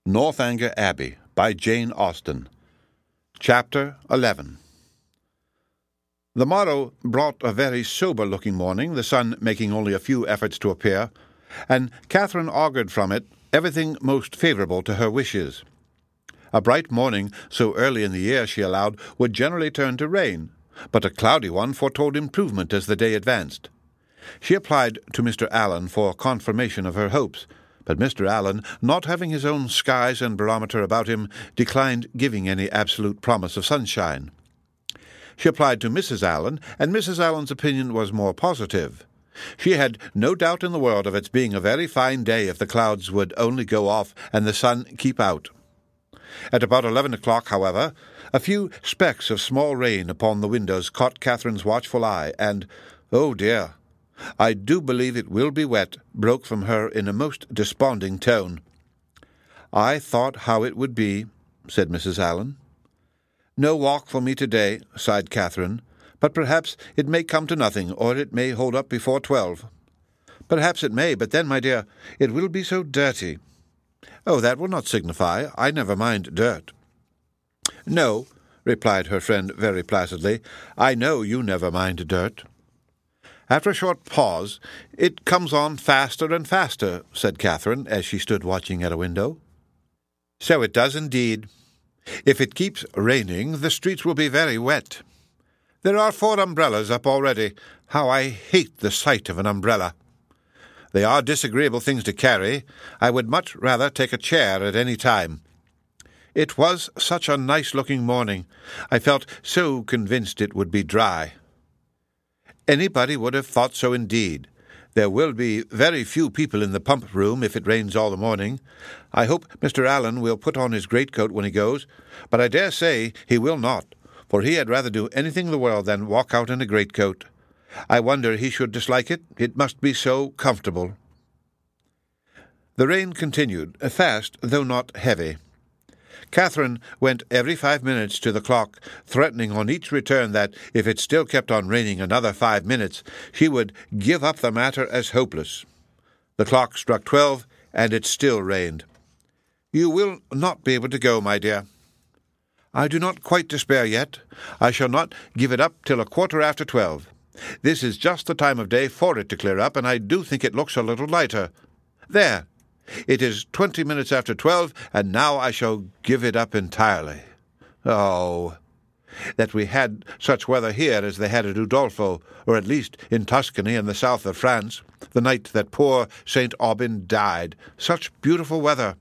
Northanger Abbey by Jane Austen. Chapter 11. The morrow brought a very sober-looking morning, the sun making only a few efforts to appear, and Catherine augured from it everything most favourable to her wishes. A bright morning, so early in the year, she allowed, would generally turn to rain, but a cloudy one foretold improvement as the day advanced. She applied to Mr. Allen for confirmation of her hopes, but Mr. Allen, not having his own skies and barometer about him, declined giving any absolute promise of sunshine. She applied to Mrs. Allen, and Mrs. Allen's opinion was more positive. She had no doubt in the world of its being a very fine day if the clouds would only go off and the sun keep out. At about 11 o'clock, however, a few specks of small rain upon the windows caught Catherine's watchful eye, and, "Oh dear, I do believe it will be wet," broke from her in a most desponding tone. "I thought how it would be," said Mrs. Allen. "No walk for me to-day," sighed Catherine, "but perhaps it may come to nothing, or it may hold up before 12. "Perhaps it may, but then, my dear, it will be so dirty." "Oh, that will not signify. I never mind dirt." "No," replied her friend very placidly, "I know you never mind dirt." After a short pause, "It comes on faster and faster," said Catherine, as she stood watching at a window. "So it does indeed. If it keeps raining, the streets will be very wet. There are 4 umbrellas up already. How I hate the sight of an umbrella. They are disagreeable things to carry. I would much rather take a chair at any time. It was such a nice-looking morning. I felt so convinced it would be dry." "Anybody would have thought so indeed. There will be very few people in the pump-room if it rains all the morning. I hope Mr. Allen will put on his greatcoat when he goes, but I dare say he will not, for he had rather do anything in the world than walk out in a greatcoat. I wonder he should dislike it. It must be so comfortable." The rain continued, fast, though not heavy. Catherine went every 5 minutes to the clock, threatening on each return that, if it still kept on raining another 5 minutes, she would give up the matter as hopeless. The clock struck 12, and it still rained. "You will not be able to go, my dear." "I do not quite despair yet. I shall not give it up till 12:15. This is just the time of day for it to clear up, and I do think it looks a little lighter. There! It is 20 minutes after 12, and now I shall give it up entirely. Oh, that we had such weather here as they had at Udolpho, or at least in Tuscany and the south of France, the night that poor St. Aubin died. Such beautiful weather."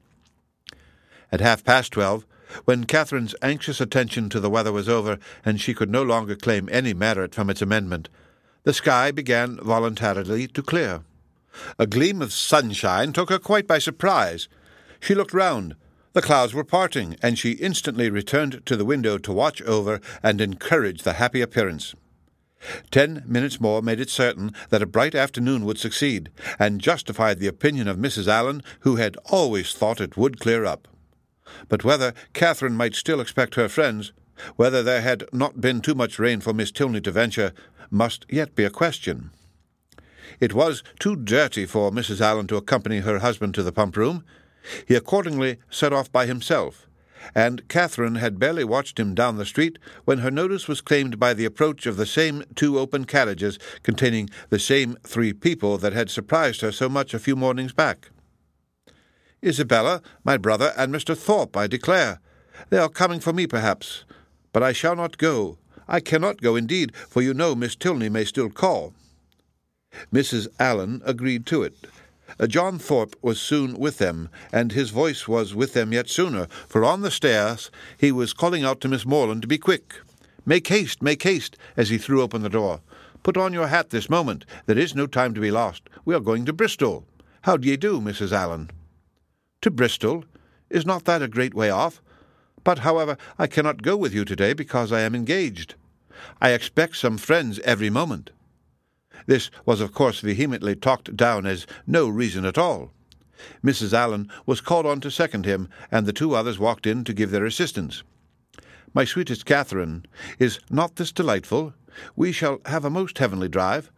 At 12:30, when Catherine's anxious attention to the weather was over, and she could no longer claim any merit from its amendment, the sky began voluntarily to clear. A gleam of sunshine took her quite by surprise. She looked round. The clouds were parting, and she instantly returned to the window to watch over and encourage the happy appearance. 10 minutes more made it certain that a bright afternoon would succeed, and justified the opinion of Mrs. Allen, who had always thought it would clear up. But whether Catherine might still expect her friends, whether there had not been too much rain for Miss Tilney to venture, must yet be a question. It was too dirty for Mrs. Allen to accompany her husband to the pump-room. He accordingly set off by himself, and Catherine had barely watched him down the street when her notice was claimed by the approach of the same 2 open carriages containing the same 3 people that had surprised her so much a few mornings back. "Isabella, my brother, and Mr. Thorpe, I declare. They are coming for me, perhaps. But I shall not go. I cannot go, indeed, for you know Miss Tilney may still call." Mrs. Allen agreed to it. John Thorpe was soon with them, and his voice was with them yet sooner, for on the stairs he was calling out to Miss Morland to be quick. Make haste, as he threw open the door. "Put on your hat this moment. There is no time to be lost. We are going to Bristol. How d'ye do, Mrs. Allen?" "To Bristol? Is not that a great way off? But, however, I cannot go with you to-day because I am engaged. I expect some friends every moment." This was, of course, vehemently talked down as no reason at all. Mrs. Allen was called on to second him, and the 2 others walked in to give their assistance. "My sweetest Catherine, is not this delightful? We shall have a most heavenly drive.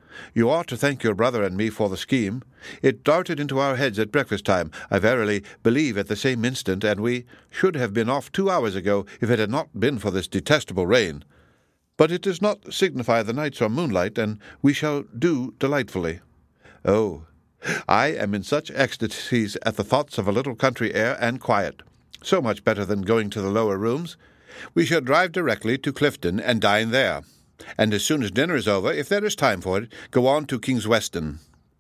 You ought to thank your brother and me for the scheme. It darted into our heads at breakfast-time, I verily believe at the same instant, and we should have been off 2 hours ago if it had not been for this detestable rain. But it does not signify the nights or moonlight, and we shall do delightfully. Oh, I am in such ecstasies at the thoughts of a little country air and quiet. So much better than going to the lower rooms. We shall drive directly to Clifton and dine there, and as soon as dinner is over, if there is time for it, go on to Kingsweston."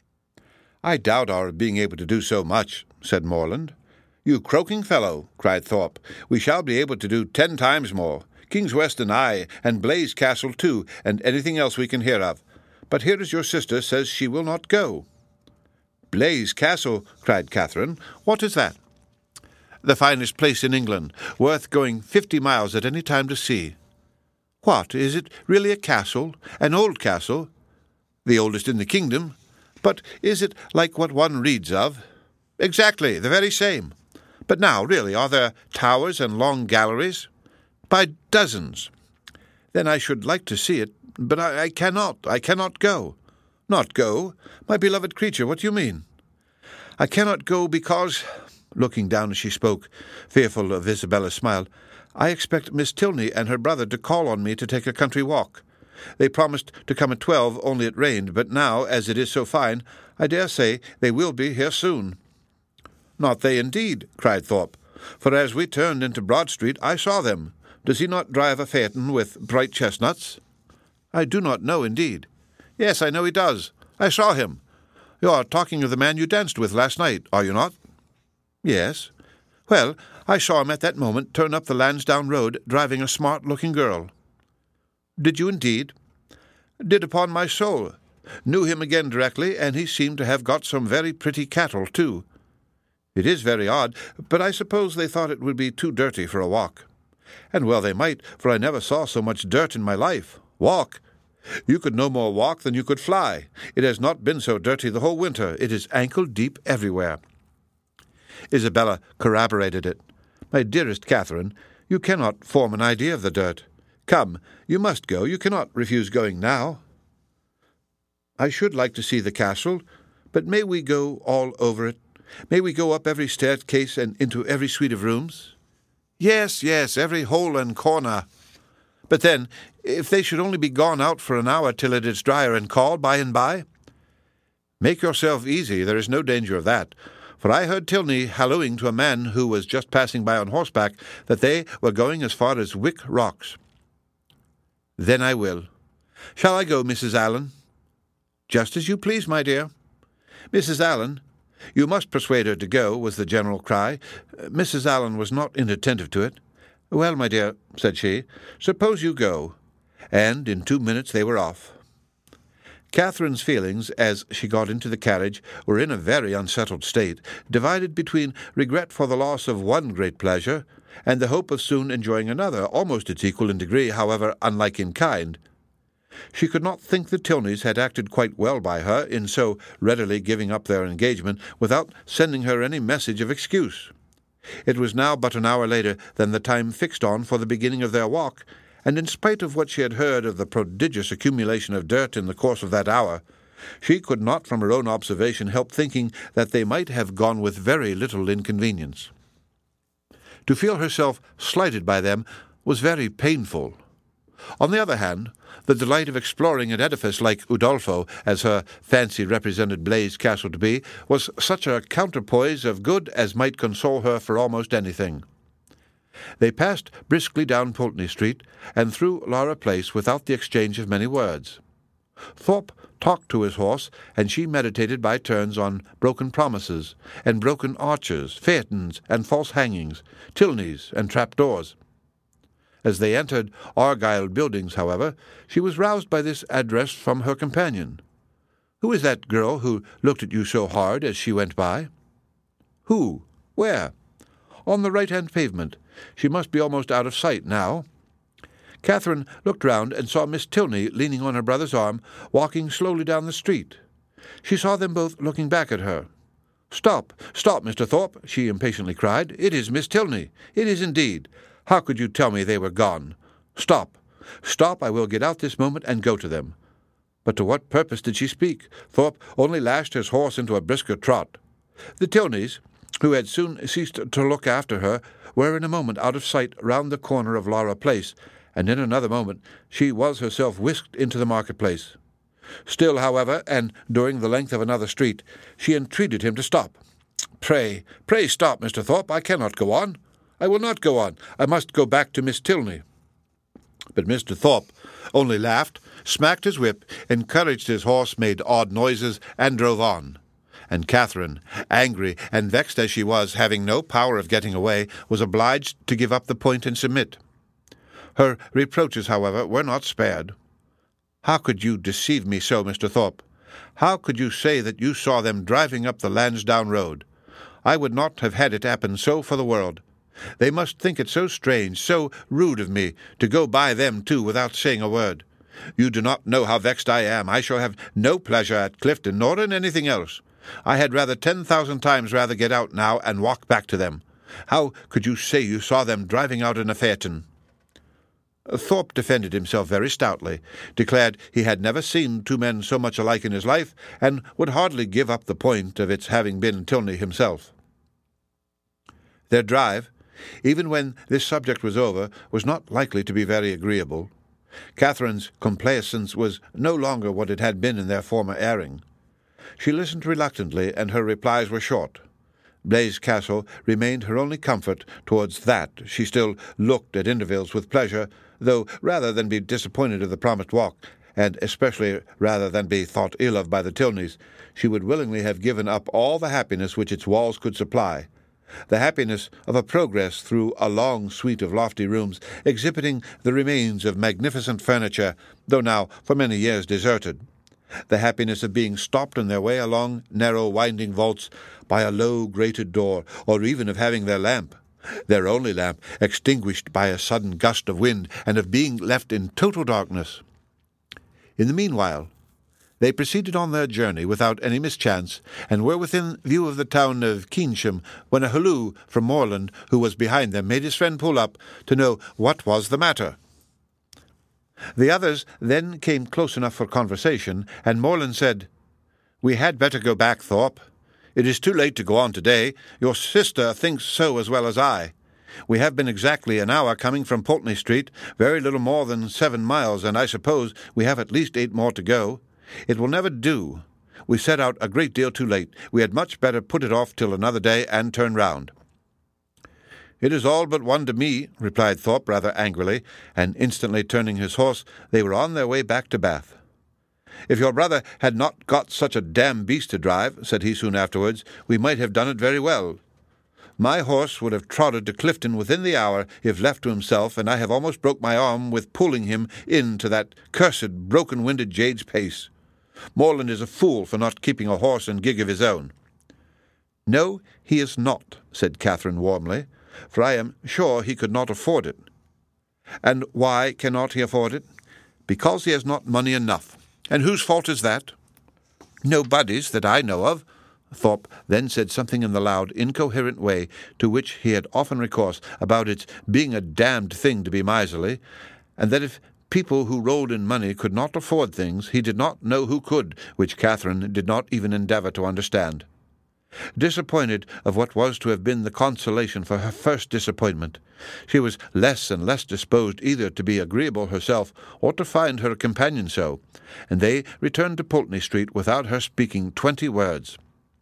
"I doubt our being able to do so much," said Morland. "You croaking fellow," cried Thorpe. "We shall be able to do 10 times more. Kingsweston, aye, and Blaise Castle too, and anything else we can hear of. But here is your sister says she will not go." "Blaise Castle," cried Catherine. "What is that?" "The finest place in England, worth going 50 miles at any time to see." "What, is it really a castle? An old castle?" "The oldest in the kingdom. But is it like what one reads of?" "Exactly, the very same. But now, really, are there towers and long galleries?" "By dozens." "Then I should like to see it, but I cannot go." "Not go? My beloved creature, what do you mean?" "I cannot go because," looking down as she spoke, fearful of Isabella's smile, "I expect Miss Tilney and her brother to call on me to take a country walk. They promised to come at 12, only it rained, but now, as it is so fine, I dare say they will be here soon." "Not they, indeed," cried Thorpe, "for as we turned into Broad Street I saw them. Does he not drive a phaeton with bright chestnuts?" "I do not know, indeed." "Yes, I know he does. I saw him. You are talking of the man you danced with last night, are you not?" "Yes." "Well, I saw him at that moment turn up the Lansdowne Road, driving a smart-looking girl." "Did you indeed?" "Did upon my soul. Knew him again directly, and he seemed to have got some very pretty cattle, too." "It is very odd, but I suppose they thought it would be too dirty for a walk." "And well they might, for I never saw so much dirt in my life. Walk! You could no more walk than you could fly. It has not been so dirty the whole winter. It is ankle-deep everywhere." Isabella corroborated it. "My dearest Catherine, you cannot form an idea of the dirt. Come, you must go. You cannot refuse going now." "I should like to see the castle, but may we go all over it? May we go up every staircase and into every suite of rooms?" "Yes, yes, every hole and corner." "But then, if they should only be gone out for an hour till it is drier and call by and by?" "Make yourself easy, there is no danger of that, for I heard Tilney hallooing to a man who was just passing by on horseback that they were going as far as Wick Rocks." "Then I will. Shall I go, Mrs. Allen?" "Just as you please, my dear." "Mrs. Allen, you must persuade her to go," was the general cry. Mrs. Allen was not inattentive to it. "Well, my dear," said she, "suppose you go." And in 2 minutes they were off. Catherine's feelings, as she got into the carriage, were in a very unsettled state, divided between regret for the loss of one great pleasure, and the hope of soon enjoying another, almost its equal in degree, however unlike in kind. She could not think the Tilneys had acted quite well by her in so readily giving up their engagement without sending her any message of excuse. It was now but an hour later than the time fixed on for the beginning of their walk, and in spite of what she had heard of the prodigious accumulation of dirt in the course of that hour, she could not from her own observation help thinking that they might have gone with very little inconvenience. To feel herself slighted by them was very painful. On the other hand, the delight of exploring an edifice like Udolpho, as her fancy represented Blaise Castle to be, was such a counterpoise of good as might console her for almost anything. They passed briskly down Pulteney Street and through Laura Place without the exchange of many words. Thorpe talked to his horse, and she meditated by turns on broken promises, and broken arches, phaetons, and false hangings, Tilneys, and trapdoors. As they entered Argyle Buildings, however, she was roused by this address from her companion. "Who is that girl who looked at you so hard as she went by?" "Who? Where?" "On the right-hand pavement. She must be almost out of sight now." Catherine looked round and saw Miss Tilney leaning on her brother's arm, walking slowly down the street. She saw them both looking back at her. "Stop, stop, Mr. Thorpe," she impatiently cried. "It is Miss Tilney. It is indeed. How could you tell me they were gone? Stop, stop, I will get out this moment and go to them. But to what purpose did she speak? Thorpe only lashed his horse into a brisker trot. The Tilneys, who had soon ceased to look after her, were in a moment out of sight round the corner of Laura Place, and in another moment she was herself whisked into the market-place. Still, however, and during the length of another street, she entreated him to stop. Pray stop, Mr. Thorpe. I cannot go on. I will not go on. I must go back to Miss Tilney." But Mr. Thorpe only laughed, smacked his whip, encouraged his horse, made odd noises, and drove on. And Catherine, angry and vexed as she was, having no power of getting away, was obliged to give up the point and submit. Her reproaches, however, were not spared. "How could you deceive me so, Mr. Thorpe? How could you say that you saw them driving up the Lansdowne road? I would not have had it happen so for the world. They must think it so strange, so rude of me, to go by them too without saying a word. You do not know how vexed I am. I shall have no pleasure at Clifton, nor in anything else. I had rather 10,000 times rather get out now and walk back to them. How could you say you saw them driving out in a phaeton?" Thorpe defended himself very stoutly, declared he had never seen two men so much alike in his life, and would hardly give up the point of its having been Tilney himself. Their drive, even when this subject was over, was not likely to be very agreeable. Catherine's complaisance was no longer what it had been in their former airing. She listened reluctantly, and her replies were short. Blaise Castle remained her only comfort. Towards that she still looked at intervals with pleasure, though rather than be disappointed of the promised walk, and especially rather than be thought ill of by the Tilneys, she would willingly have given up all the happiness which its walls could supply, the happiness of a progress through a long suite of lofty rooms, exhibiting the remains of magnificent furniture, though now for many years deserted, the happiness of being stopped on their way along narrow winding vaults by a low grated door, or even of having their only lamp, extinguished by a sudden gust of wind, and of being left in total darkness. In the meanwhile, they proceeded on their journey without any mischance, and were within view of the town of Keynsham, when a halloo from Morland, who was behind them, made his friend pull up to know what was the matter. The others then came close enough for conversation, and Morland said, "We had better go back, Thorpe. It is too late to go on today. Your sister thinks so as well as I. We have been exactly an hour coming from Pulteney Street, very little more than 7 miles, and I suppose we have at least 8 more to go. It will never do. We set out a great deal too late. We had much better put it off till another day and turn round." "It is all but one to me," replied Thorpe rather angrily, and instantly turning his horse, they were on their way back to Bath. "If your brother had not got such a damned beast to drive," said he soon afterwards, "we might have done it very well. My horse would have trotted to Clifton within the hour if left to himself, and I have almost broke my arm with pulling him into that cursed broken-winded jade's pace. Morland is a fool for not keeping a horse and gig of his own." "No, he is not," said Catherine warmly, "for I am sure he could not afford it." "And why cannot he afford it?" "Because he has not money enough." "And whose fault is that?" "Nobody's, that I know of." Thorpe then said something in the loud, incoherent way to which he had often recourse, about its being a damned thing to be miserly, and that if people who rolled in money could not afford things, he did not know who could, which Catherine did not even endeavour to understand. Disappointed of what was to have been the consolation for her first disappointment, she was less and less disposed either to be agreeable herself or to find her companion so, and they returned to Pulteney Street without her speaking 20 words.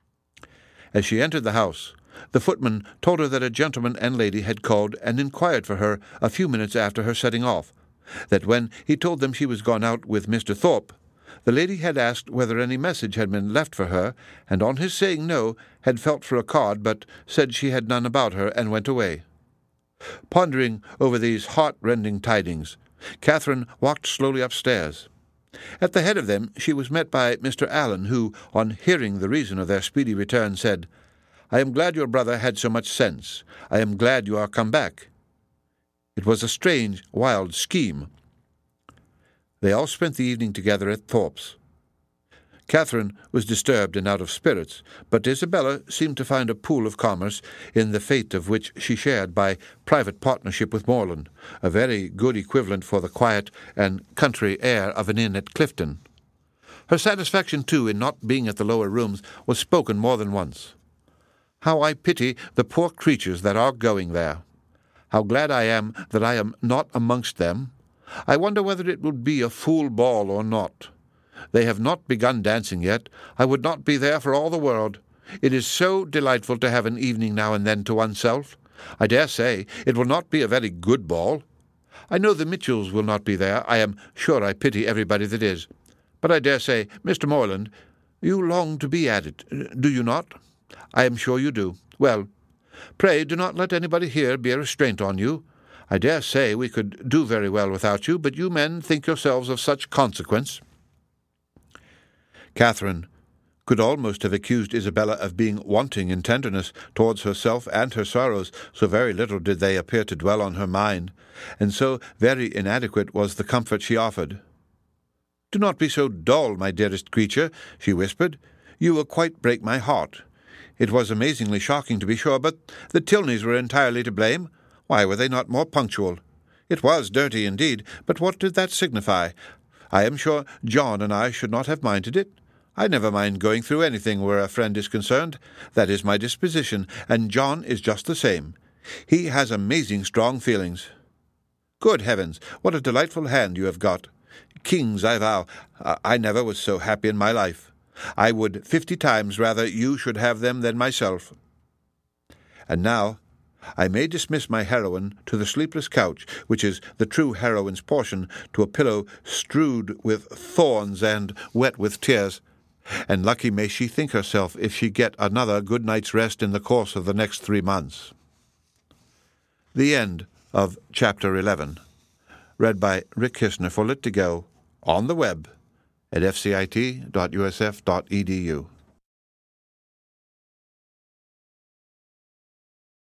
As she entered the house, the footman told her that a gentleman and lady had called and inquired for her a few minutes after her setting off, that when he told them she was gone out with Mr. Thorpe, the lady had asked whether any message had been left for her, and on his saying no, had felt for a card, but said she had none about her, and went away. Pondering over these heart-rending tidings, Catherine walked slowly upstairs. At the head of them she was met by Mr. Allen, who, on hearing the reason of their speedy return, said, "I am glad your brother had so much sense. I am glad you are come back. It was a strange, wild scheme." They all spent the evening together at Thorpe's. Catherine was disturbed and out of spirits, but Isabella seemed to find a pool of commerce in the fate of which she shared by private partnership with Morland, a very good equivalent for the quiet and country air of an inn at Clifton. Her satisfaction, too, in not being at the lower rooms was spoken more than once. "How I pity the poor creatures that are going there! How glad I am that I am not amongst them! I wonder whether it would be a fool ball or not. They have not begun dancing yet. I would not be there for all the world. It is so delightful to have an evening now and then to oneself. I dare say it will not be a very good ball. I know the Mitchells will not be there. I am sure I pity everybody that is. But I dare say, Mr. Moreland, you long to be at it, do you not? I am sure you do. Well, pray do not let anybody here be a restraint on you. I dare say we could do very well without you, but you men think yourselves of such consequence." Catherine could almost have accused Isabella of being wanting in tenderness towards herself and her sorrows, so very little did they appear to dwell on her mind, and so very inadequate was the comfort she offered. "Do not be so dull, my dearest creature," she whispered. "You will quite break my heart. It was amazingly shocking, to be sure, but the Tilneys were entirely to blame. Why were they not more punctual? It was dirty indeed, but what did that signify? I am sure John and I should not have minded it. I never mind going through anything where a friend is concerned. That is my disposition, and John is just the same. He has amazing strong feelings. Good heavens, what a delightful hand you have got. Kings, I vow, I never was so happy in my life. I would 50 times rather you should have them than myself. And now I may dismiss my heroine to the sleepless couch, which is the true heroine's portion, to a pillow strewed with thorns and wet with tears, and lucky may she think herself if she get another good night's rest in the course of the next 3 months. The end of Chapter 11. Read by Rick Kishner for Lit2Go on the web at fcit.usf.edu.